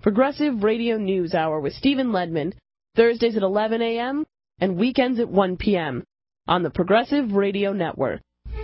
Progressive Radio News Hour with Stephen Ledman, Thursdays at 11 a.m. and weekends at 1 p.m. on the Progressive Radio Network.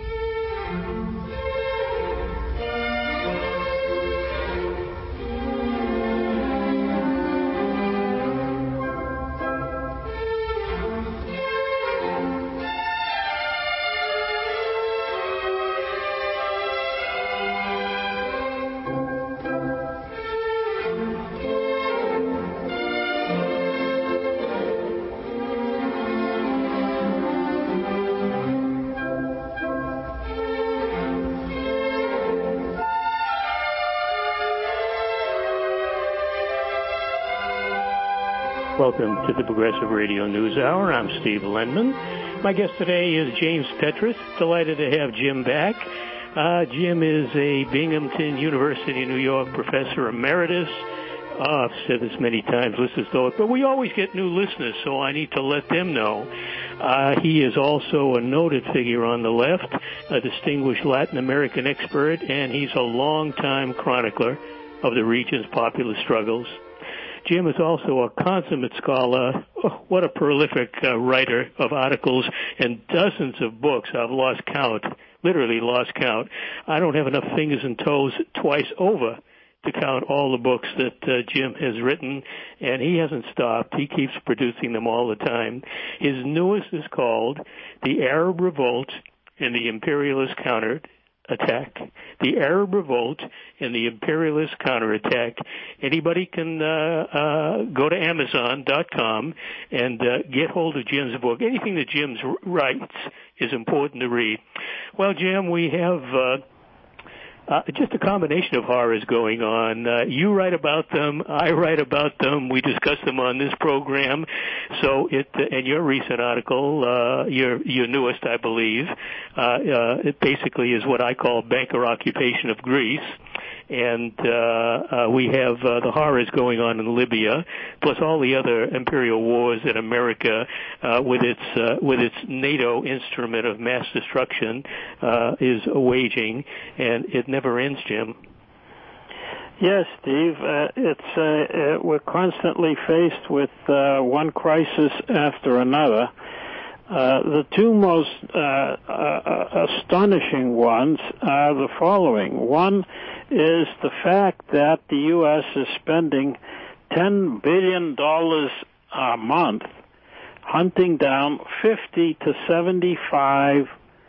Welcome to the Progressive Radio News Hour. I'm Steve Lenman. My guest today is James Petras. Delighted to have Jim back. Jim is a Binghamton University, New York professor emeritus. I've said this many times, listeners know it, but we always get new listeners, so I need to let them know. He is also a noted figure on the left, a distinguished Latin American expert, and he's a longtime chronicler of the region's popular struggles. Jim is also a consummate scholar. Oh, what a prolific writer of articles and dozens of books. I've lost count, literally lost count. I don't have enough fingers and toes twice over to count all the books that Jim has written, and he hasn't stopped. He keeps producing them all the time. His newest is called The Arab Revolt and the Imperialist Counterattack. The Arab Revolt and the Imperialist Counterattack. Anybody can go to Amazon.com and get hold of Jim's book. Anything that Jim writes is important to read. Well, Jim, we have just a combination of horrors going on. You write about them, I write about them, we discuss them on this program. So and your recent article, your newest, I believe, it basically is what I call banker occupation of Greece. And we have the horrors going on in Libya, plus all the other imperial wars that America, with its NATO instrument of mass destruction, is waging, and it never ends, Jim. Yes, Steve. We're constantly faced with one crisis after another. The two most astonishing ones are the following. One is the fact that the U.S. is spending $10 billion a month hunting down 50 to 75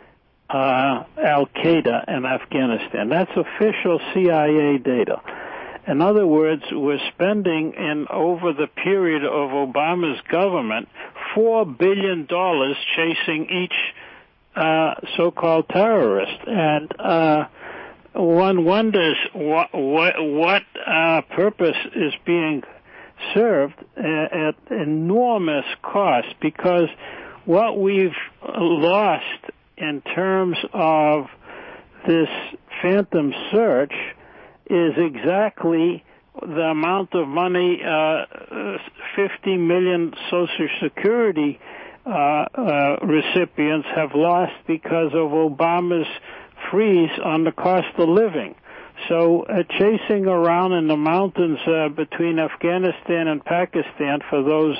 Al-Qaeda in Afghanistan. That's official CIA data. In other words, we're spending over the period of Obama's government $4 billion chasing each so-called terrorist. And one wonders what purpose is being served at enormous cost, because what we've lost in terms of this phantom search is exactly the amount of money 50 million Social Security recipients have lost because of Obama's freeze on the cost of living. So chasing around in the mountains between Afghanistan and Pakistan for those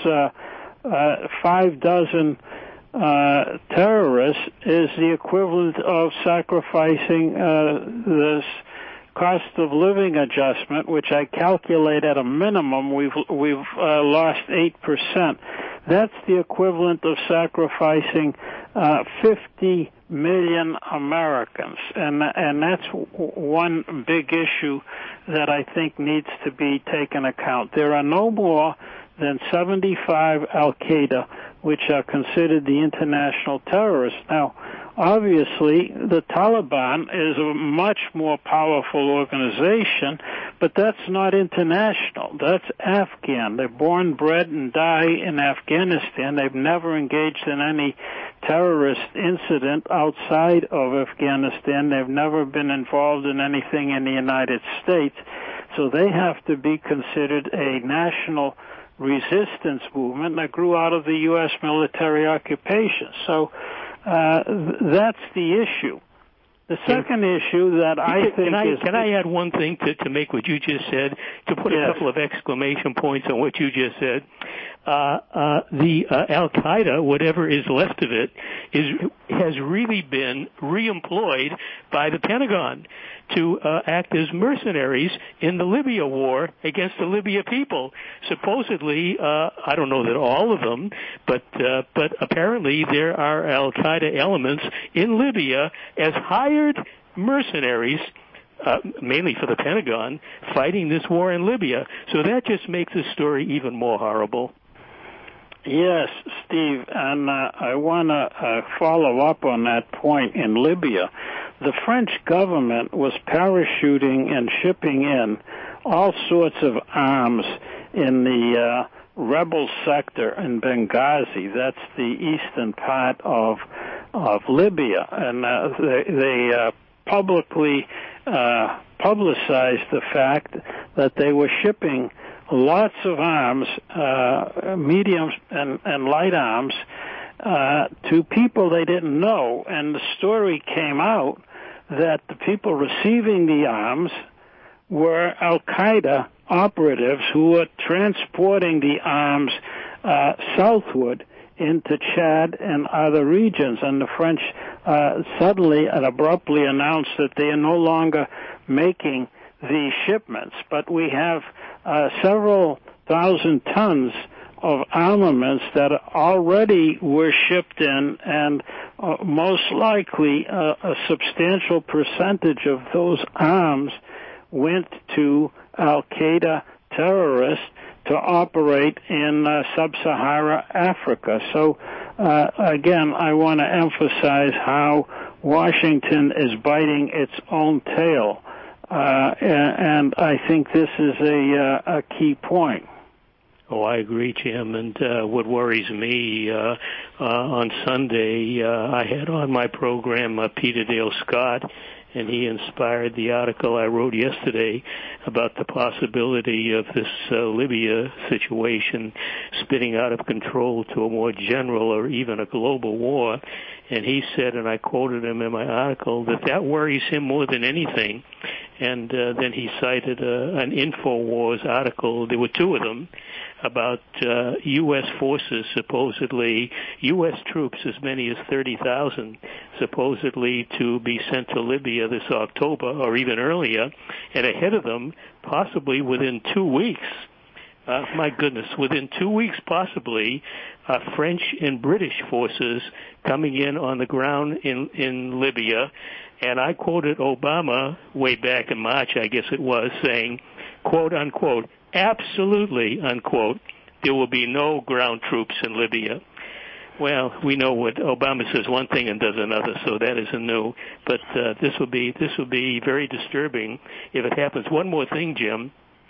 6 terrorists is the equivalent of sacrificing this cost of living adjustment, which I calculate at a minimum we've lost 8%. That's the equivalent of sacrificing 50 million Americans, and that's one big issue that I think needs to be taken account. There are no more than 75 Al-Qaeda which are considered the international terrorists. Now, obviously, the Taliban is a much more powerful organization, but that's not international. That's Afghan. They're born, bred, and die in Afghanistan. They've never engaged in any terrorist incident outside of Afghanistan. They've never been involved in anything in the United States. So they have to be considered a national resistance movement that grew out of the U.S. military occupation. So that's the issue. The second issue that I think is... Can I add one thing to make what you just said, to put a couple of exclamation points on what you just said? The Al-Qaeda, whatever is left of it, has really been reemployed by the Pentagon to act as mercenaries in the Libya war against the Libya people. Supposedly, I don't know that all of them, but apparently there are Al-Qaeda elements in Libya as hired mercenaries, mainly for the Pentagon, fighting this war in Libya. So that just makes the story even more horrible. Yes, Steve, and I want to follow up on that point in Libya. The French government was parachuting and shipping in all sorts of arms in the rebel sector in Benghazi. That's the eastern part of Libya, and they publicly publicized the fact that they were shipping lots of arms, medium and light arms, to people they didn't know. And the story came out that the people receiving the arms were Al-Qaeda operatives who were transporting the arms southward into Chad and other regions. And the French suddenly and abruptly announced that they are no longer making these shipments. But we have several thousand tons of armaments that already were shipped in, and most likely a substantial percentage of those arms went to Al-Qaeda terrorists to operate in sub-Saharan Africa. So, again, I want to emphasize how Washington is biting its own tail. And I think this is a key point. Oh, I agree, Jim. And what worries me, on Sunday, I had on my program Peter Dale Scott, and he inspired the article I wrote yesterday about the possibility of this Libya situation spinning out of control to a more general or even a global war. And he said, and I quoted him in my article, that worries him more than anything. And then he cited an InfoWars article, there were two of them, about U.S. forces, supposedly, U.S. troops, as many as 30,000, supposedly to be sent to Libya this October or even earlier, and ahead of them, possibly within 2 weeks. My goodness, within 2 weeks possibly, French and British forces coming in on the ground in Libya. And I quoted Obama way back in March, I guess it was, saying, quote, unquote, absolutely, unquote, there will be no ground troops in Libya. Well, we know what Obama says one thing and does another, so that isn't new. But this will be very disturbing if it happens. One more thing, Jim.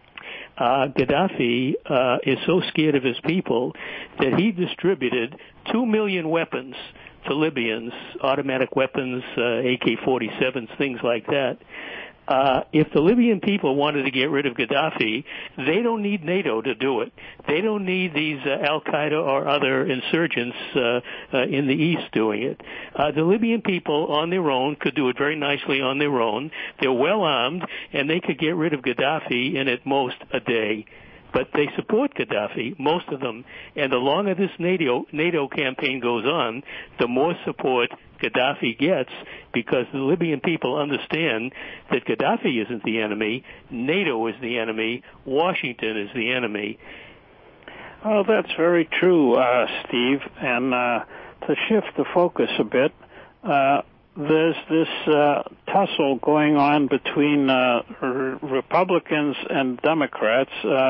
Gaddafi is so scared of his people that he distributed 2 million weapons to Libyans, automatic weapons, AK-47s, things like that. If the Libyan people wanted to get rid of Gaddafi, they don't need NATO to do it. They don't need these Al-Qaeda or other insurgents in the east doing it. The Libyan people on their own could do it very nicely on their own. They're well armed, and they could get rid of Gaddafi in at most a day. But they support Gaddafi, most of them, and the longer this NATO campaign goes on, the more support Gaddafi gets, because the Libyan people understand that Gaddafi isn't the enemy, NATO is the enemy, Washington is the enemy. Oh, that's very true, Steve. And to shift the focus a bit, there's this tussle going on between Republicans and Democrats.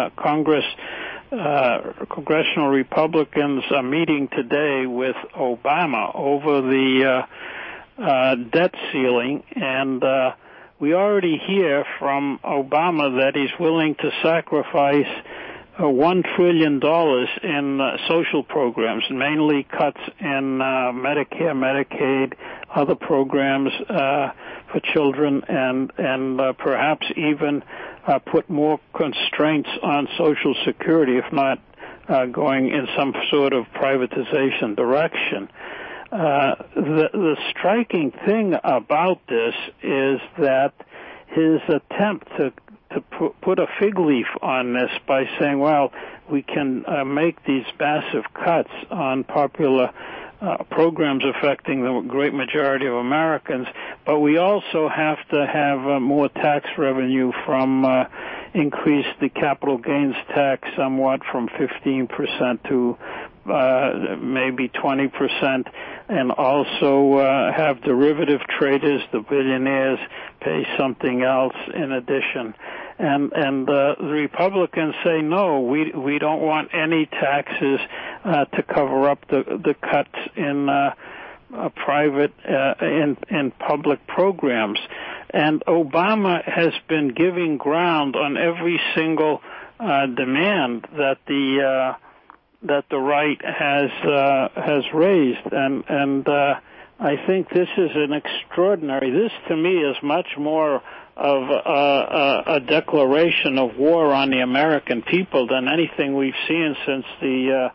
Congressional Republicans are meeting today with Obama over the debt ceiling, and we already hear from Obama that he's willing to sacrifice $1 trillion in social programs, mainly cuts in Medicare, Medicaid, other programs for children, and perhaps even put more constraints on Social Security, if not going in some sort of privatization direction. the striking thing about this is that his attempt to put a fig leaf on this by saying, well, we can make these massive cuts on popular programs affecting the great majority of Americans, but we also have to have more tax revenue from increase the capital gains tax somewhat from 15% to maybe 20%, and also have derivative traders, the billionaires, pay something else in addition. And the Republicans say, no, we don't want any taxes to cover up the cuts in private in public programs. And Obama has been giving ground on every single demand that the right has raised, and I think this is an extraordinary. This to me is much more of a declaration of war on the American people than anything we've seen since the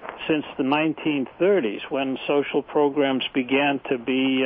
1930s, when social programs began to be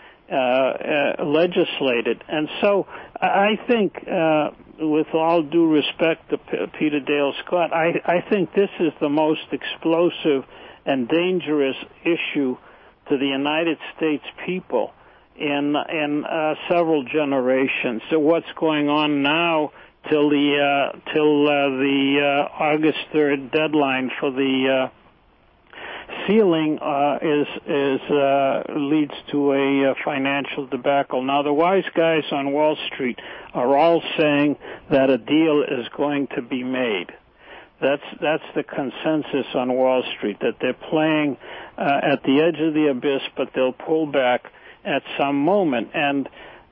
legislated. And so I think, with all due respect to Peter Dale Scott, I think this is the most explosive and dangerous issue to the United States people in several generations. So what's going on now till the August 3rd deadline for the ceiling leads to a financial debacle. Now, the wise guys on Wall Street are all saying that a deal is going to be made. That's the consensus on Wall Street, that they're playing at the edge of the abyss, but they'll pull back at some moment. And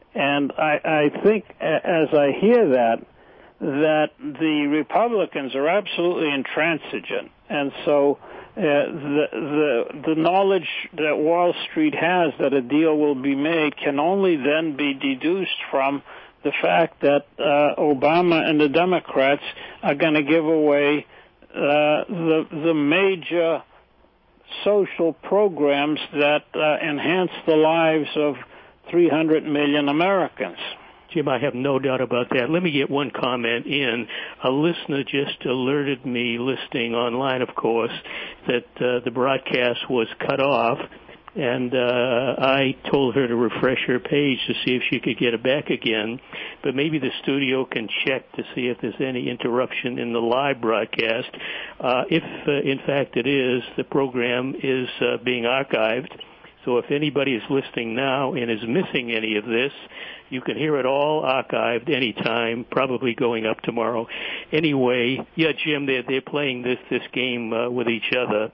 I think, as I hear that the Republicans are absolutely intransigent, and so the knowledge that Wall Street has that a deal will be made can only then be deduced from the fact that Obama and the Democrats are going to give away the major social programs that enhance the lives of 300 million Americans. Jim, I have no doubt about that. Let me get one comment in. A listener just alerted me, listening online, of course, that the broadcast was cut off, and I told her to refresh her page to see if she could get it back again. But maybe the studio can check to see if there's any interruption in the live broadcast. If, in fact, it is, the program is being archived. So if anybody is listening now and is missing any of this, you can hear it all archived anytime, probably going up tomorrow. Anyway, yeah, Jim, they're playing this game with each other.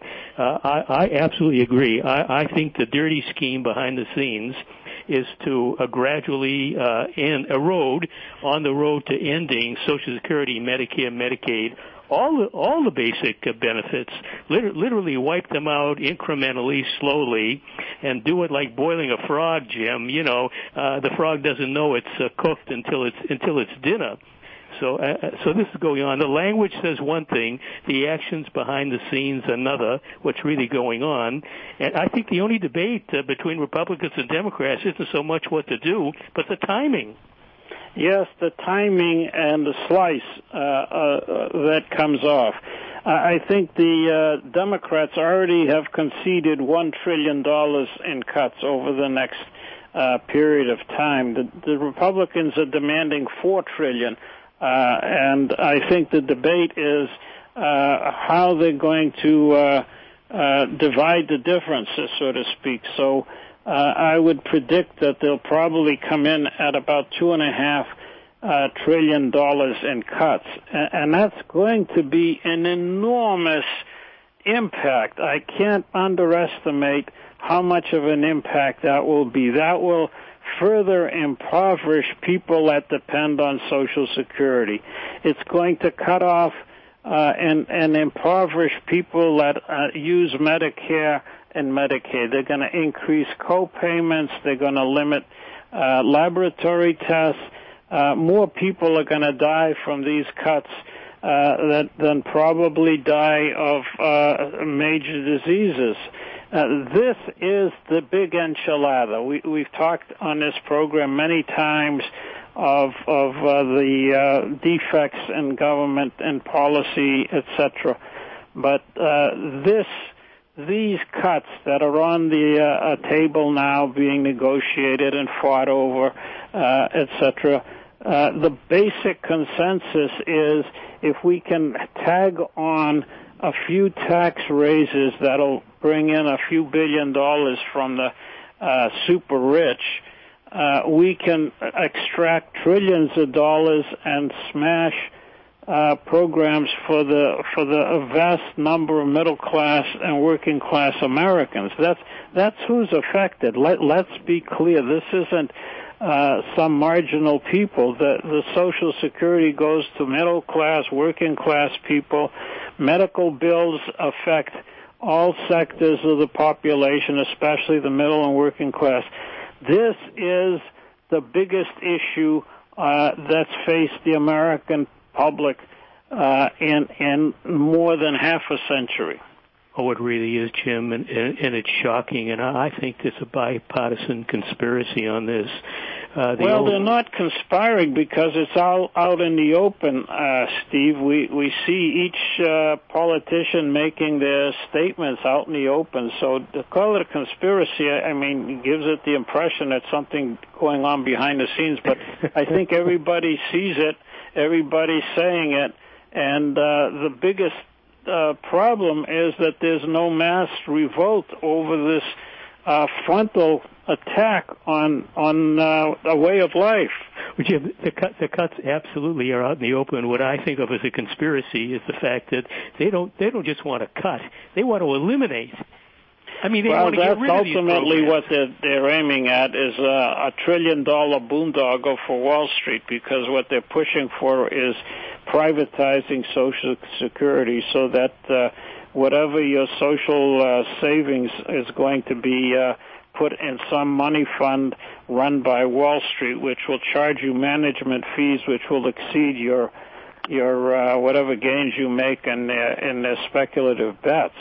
I absolutely agree. I think the dirty scheme behind the scenes is to gradually erode on the road to ending Social Security, Medicare, Medicaid, all the basic benefits, literally wipe them out incrementally, slowly, and do it like boiling a frog, Jim. You know, the frog doesn't know it's cooked until it's dinner. So this is going on. The language says one thing, the actions behind the scenes another, what's really going on. And I think the only debate between Republicans and Democrats isn't so much what to do, but the timing. Yes, the timing and the slice that comes off. I think the Democrats already have conceded $1 trillion in cuts over the next period of time. The Republicans are demanding $4 trillion, and I think the debate is how they're going to divide the differences, so to speak. So I would predict that they'll probably come in at about $2.5 trillion in cuts, and that's going to be an enormous impact. I can't underestimate how much of an impact that will be. That will further impoverish people that depend on Social Security. It's going to cut off and impoverish people that use Medicare and Medicaid. They're going to increase co-payments. They're going to limit laboratory tests. More people are going to die from these cuts than probably die of major diseases. This is the big enchilada. We've talked on this program many times of the defects in government and policy, etc. But these cuts that are on the table now, being negotiated and fought over, etc. The basic consensus is if we can tag on a few tax raises that'll bring in a few $1 billion from the super rich, we can extract trillions of dollars and smash programs for the vast number of middle class and working class Americans. That's who's affected. Let's be clear. This isn't some marginal people. The Social Security goes to middle class, working class people. Medical bills affect all sectors of the population, especially the middle and working class. This is the biggest issue that's faced the American public in more than half a century. Oh, it really is, Jim, and it's shocking, and I think there's a bipartisan conspiracy on this. They're not conspiring because it's all out in the open, Steve. We see each politician making their statements out in the open, so to call it a conspiracy, I mean, gives it the impression that something going on behind the scenes, but I think everybody sees it, everybody's saying it, and the biggest problem is that there's no mass revolt over this frontal attack on a way of life. Well, Jim, the cuts absolutely are out in the open. What I think of as a conspiracy is the fact that they don't just want to cut; they want to eliminate. I mean, they want to get rid of these programs. Ultimately what they're aiming at is a $1 trillion boondoggle for Wall Street, because what they're pushing for is privatizing Social Security so that whatever your social savings is going to be put in some money fund run by Wall Street, which will charge you management fees which will exceed your whatever gains you make in their speculative bets.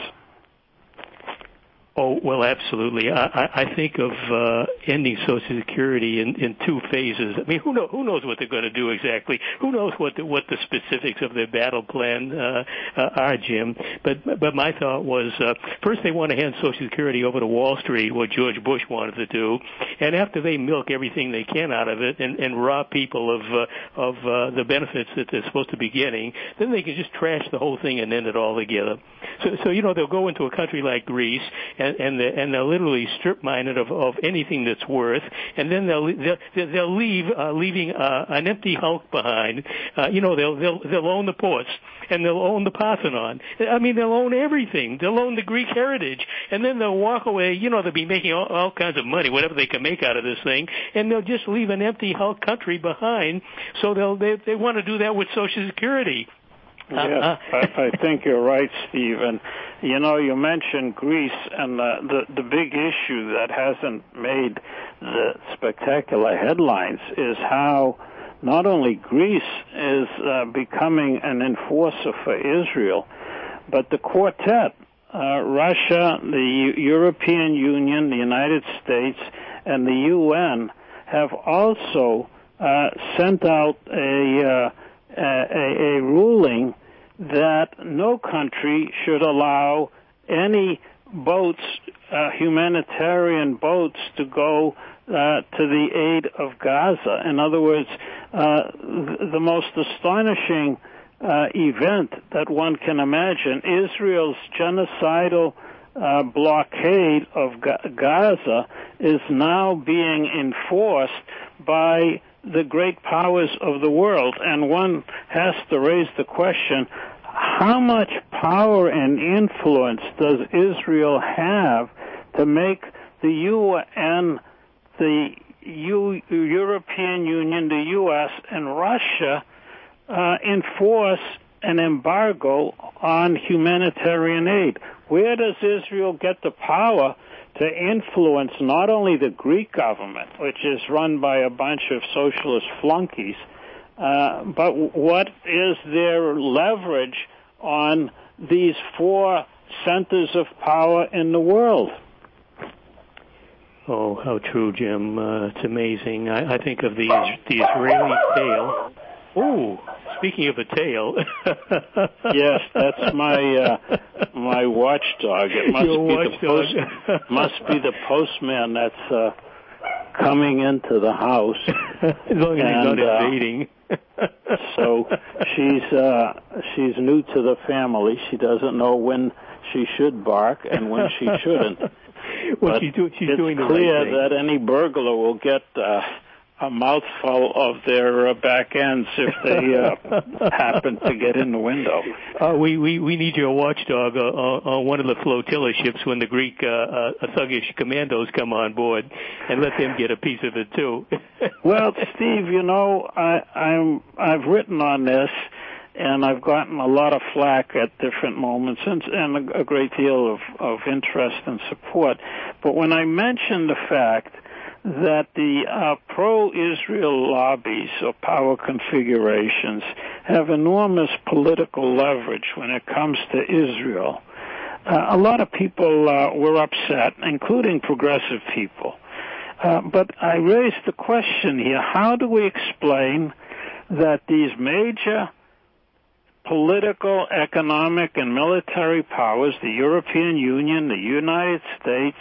Oh, well, absolutely. I think of ending Social Security in two phases. I mean, who knows what they're going to do exactly? Who knows what the specifics of their battle plan are, Jim? But my thought was first they want to hand Social Security over to Wall Street, what George Bush wanted to do, and after they milk everything they can out of it and rob people of the benefits that they're supposed to be getting, then they can just trash the whole thing and end it all together. So they'll go into a country like Greece. And they'll literally strip mine it of anything that's worth, and then they'll leaving an empty hulk behind. They'll own the ports, and they'll own the Parthenon. I mean, they'll own everything. They'll own the Greek heritage, and then they'll walk away. They'll be making all kinds of money, whatever they can make out of this thing, and they'll just leave an empty hulk country behind. So they want to do that with Social Security. Yes, I think you're right, Steve. And, you mentioned Greece, and the big issue that hasn't made the spectacular headlines is how not only Greece is becoming an enforcer for Israel, but the quartet, Russia, the European Union, the United States, and the UN have also sent out a ruling that no country should allow any boats, humanitarian boats, to go to the aid of Gaza. In other words, the most astonishing event that one can imagine, Israel's genocidal blockade of Gaza is now being enforced by the great powers of the world, and one has to raise the question, how much power and influence does Israel have to make the UN, the European Union, the U.S., and Russia enforce an embargo on humanitarian aid? Where does Israel get the power to influence not only the Greek government, which is run by a bunch of socialist flunkies, but what is their leverage on these four centers of power in the world? Oh, how true, Jim. It's amazing. I think of the Israeli tale. Oh, speaking of a tale. Yes, that's my watchdog. It must be the postman that's coming into the house. As long as he's not invading. So she's new to the family. She doesn't know when she should bark and when she shouldn't. Well, she's doing the right thing. It's clear that any burglar will get a mouthful of their back ends if they happen to get in the window. We need your watchdog on one of the flotilla ships when the Greek thuggish commandos come on board, and let them get a piece of it too. Well, Steve, I've written on this, and I've gotten a lot of flack at different moments and a great deal of interest and support. But when I mentioned the fact that the pro-Israel lobbies or power configurations have enormous political leverage when it comes to Israel, a lot of people were upset, including progressive people. But I raised the question here, how do we explain that these major political, economic, and military powers, the European Union, the United States,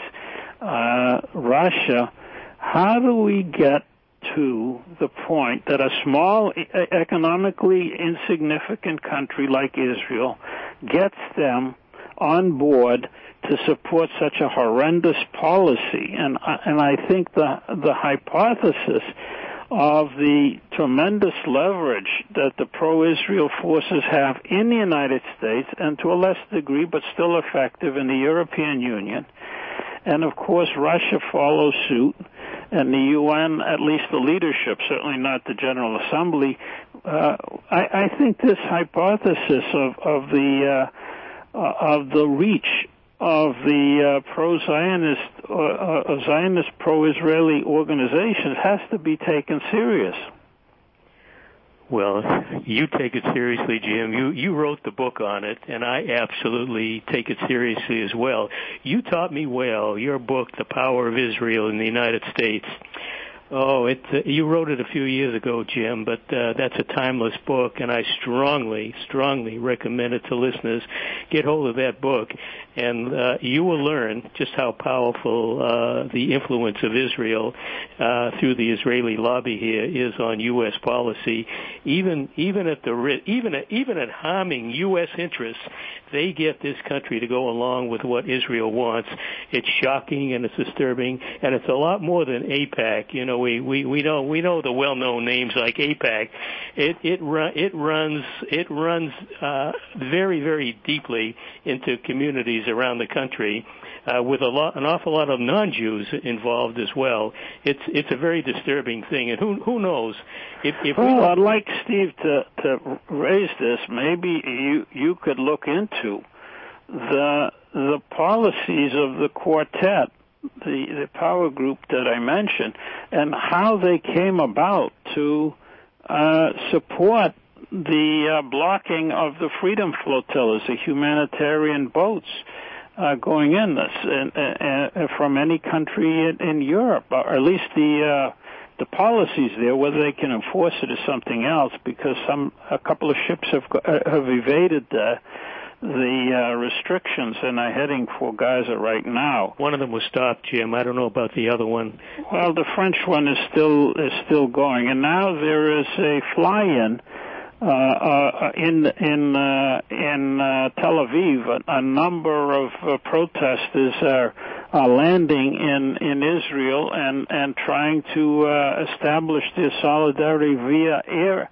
Russia, how do we get to the point that a small, economically insignificant country like Israel gets them on board to support such a horrendous policy? And I think the hypothesis of the tremendous leverage that the pro-Israel forces have in the United States, and to a less degree, but still effective, in the European Union, and of course Russia follows suit, and the UN, at least the leadership, certainly not the General Assembly. I think this hypothesis of the reach of the Zionist pro-Israeli organizations has to be taken serious. Well, you take it seriously, Jim. You wrote the book on it, and I absolutely take it seriously as well. You taught me well, your book, The Power of Israel in the United States. Oh, you wrote it a few years ago, Jim, but that's a timeless book, and I strongly, strongly recommend it to listeners. Get hold of that book, and you will learn just how powerful the influence of Israel through the Israeli lobby here is on U.S. policy. Even at harming U.S. interests, they get this country to go along with what Israel wants. It's shocking and it's disturbing, and it's a lot more than AIPAC. You know, we know the well-known names like AIPAC. It runs very, very deeply into communities around the country, with an awful lot of non-Jews involved as well. It's a very disturbing thing, and who knows if I'd like Steve to raise this. Maybe you could look into the policies of the quartet, the power group that I mentioned, and how they came about to support the blocking of the Freedom Flotillas, the humanitarian boats going in this from any country in Europe, or at least the policies there. Whether they can enforce it is something else, because a couple of ships have evaded the restrictions and are heading for Gaza right now. One of them was stopped, Jim. I don't know about the other one. Well, the French one is still going, and now there is a fly-in in Tel Aviv. A number of protesters are landing in Israel and trying to establish their solidarity via air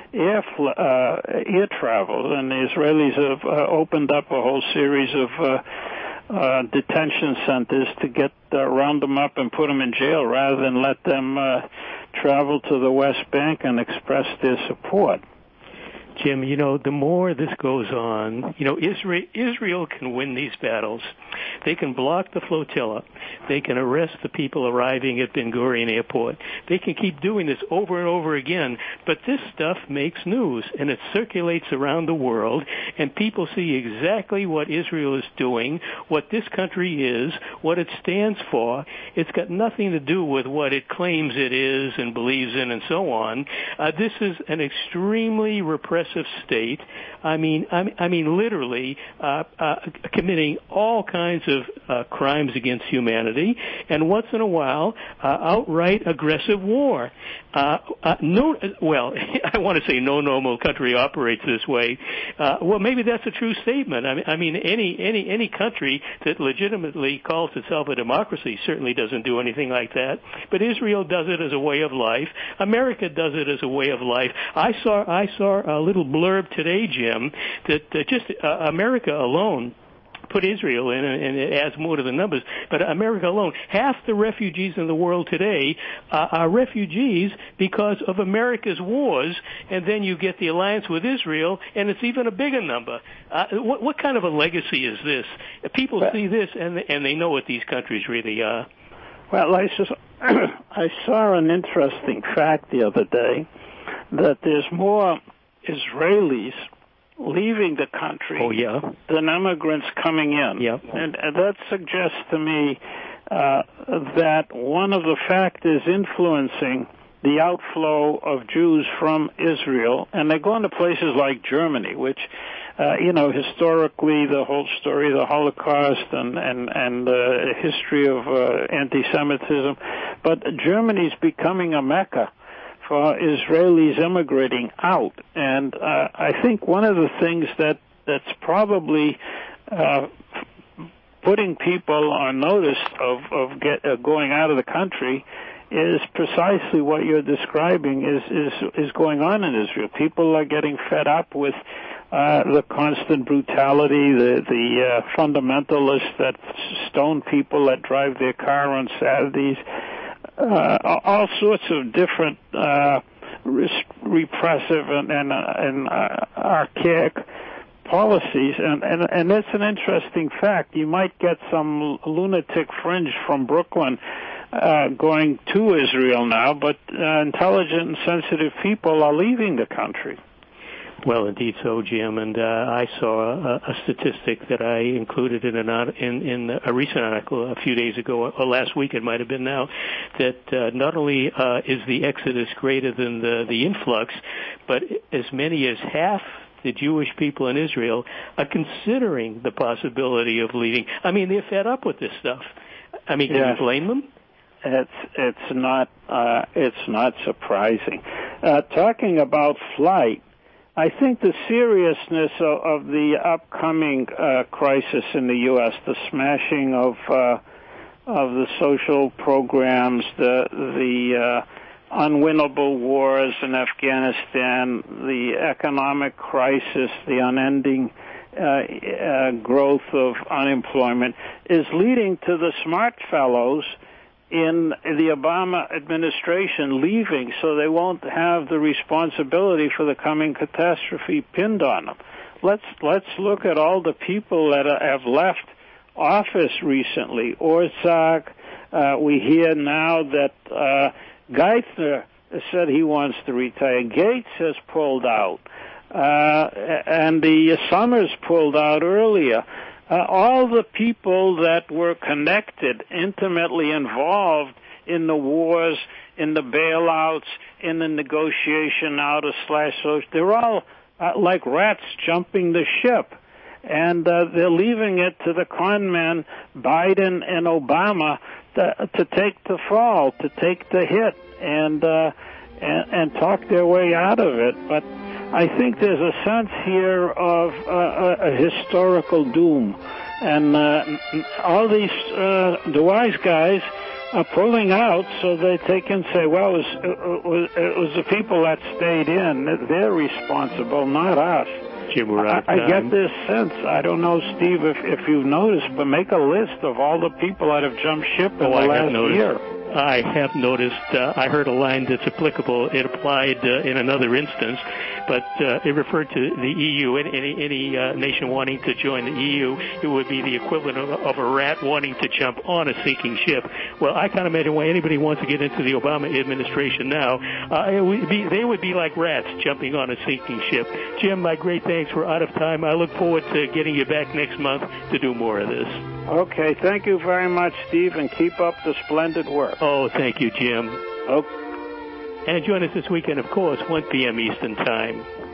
travel, and the Israelis have opened up a whole series of detention centers to round them up and put them in jail rather than let them travel to the West Bank and express their support. Jim, you know, the more this goes on, you know, Israel can win these battles. They can block the flotilla. They can arrest the people arriving at Ben Gurion Airport. They can keep doing this over and over again. But this stuff makes news, and it circulates around the world, and people see exactly what Israel is doing, what this country is, what it stands for. It's got nothing to do with what it claims it is and believes in and so on. This is an extremely repressive state. I mean, literally committing all kinds of crimes against humanity, and once in a while, outright aggressive war. I want to say no normal country operates this way. Well, maybe that's a true statement. I mean, any country that legitimately calls itself a democracy certainly doesn't do anything like that. But Israel does it as a way of life. America does it as a way of life. I saw a little blurb today, Jim, that just America alone put Israel in, and it adds more to the numbers, but America alone, half the refugees in the world today are refugees because of America's wars, and then you get the alliance with Israel, and it's even a bigger number. What kind of a legacy is this? People see this, and they know what these countries really are. Well, I saw an interesting fact the other day that there's more Israelis leaving the country than immigrants coming in. Yep. And that suggests to me that one of the factors influencing the outflow of Jews from Israel, and they're going to places like Germany, which, historically the whole story of the Holocaust and history of anti-Semitism, but Germany's becoming a mecca for Israelis immigrating out. And I think one of the things that's probably putting people on notice of going out of the country is precisely what you're describing is going on in Israel. People are getting fed up with the constant brutality, the fundamentalists that stone people that drive their car on Saturdays, all sorts of different repressive and archaic policies, and it's an interesting fact. You might get some lunatic fringe from Brooklyn going to Israel now, but intelligent and sensitive people are leaving the country. Well, indeed so, Jim. And I saw a statistic that I included in a recent article a few days ago, or last week it might have been now, that not only is the exodus greater than the influx, but as many as half the Jewish people in Israel are considering the possibility of leaving. I mean, they're fed up with this stuff. I mean, can you blame them? It's not surprising. Talking about flight, I think the seriousness of the upcoming crisis in the U.S., the smashing of the social programs, the unwinnable wars in Afghanistan, the economic crisis, the unending growth of unemployment, is leading to the smart fellows in the Obama administration leaving, so they won't have the responsibility for the coming catastrophe pinned on them. Let's look at all the people that have left office recently. Orszag, we hear now that Geithner said he wants to retire. Gates has pulled out, and the Summers pulled out earlier. All the people that were connected, intimately involved in the wars, in the bailouts, in the negotiation out of /social, they're all like rats jumping the ship. And they're leaving it to the con men, Biden and Obama, to take the fall, to take the hit, and talk their way out of it. But I think there's a sense here of a historical doom, and all these the wise guys are pulling out so that they can say, well, it was the people that stayed in. They're responsible, not us. Jim, we're out of time. I get this sense. I don't know, Steve, if you've noticed, but make a list of all the people that have jumped ship in the last year. I have noticed, I heard a line that's applicable. It applied in another instance, but it referred to the EU. Any nation wanting to join the EU, it would be the equivalent of a rat wanting to jump on a sinking ship. Well, I can't imagine why anybody wants to get into the Obama administration now. They would be like rats jumping on a sinking ship. Jim, my great thanks. We're out of time. I look forward to getting you back next month to do more of this. Okay, thank you very much, Steve, and keep up the splendid work. Oh, thank you, Jim. Okay. And join us this weekend, of course, 1 p.m. Eastern Time.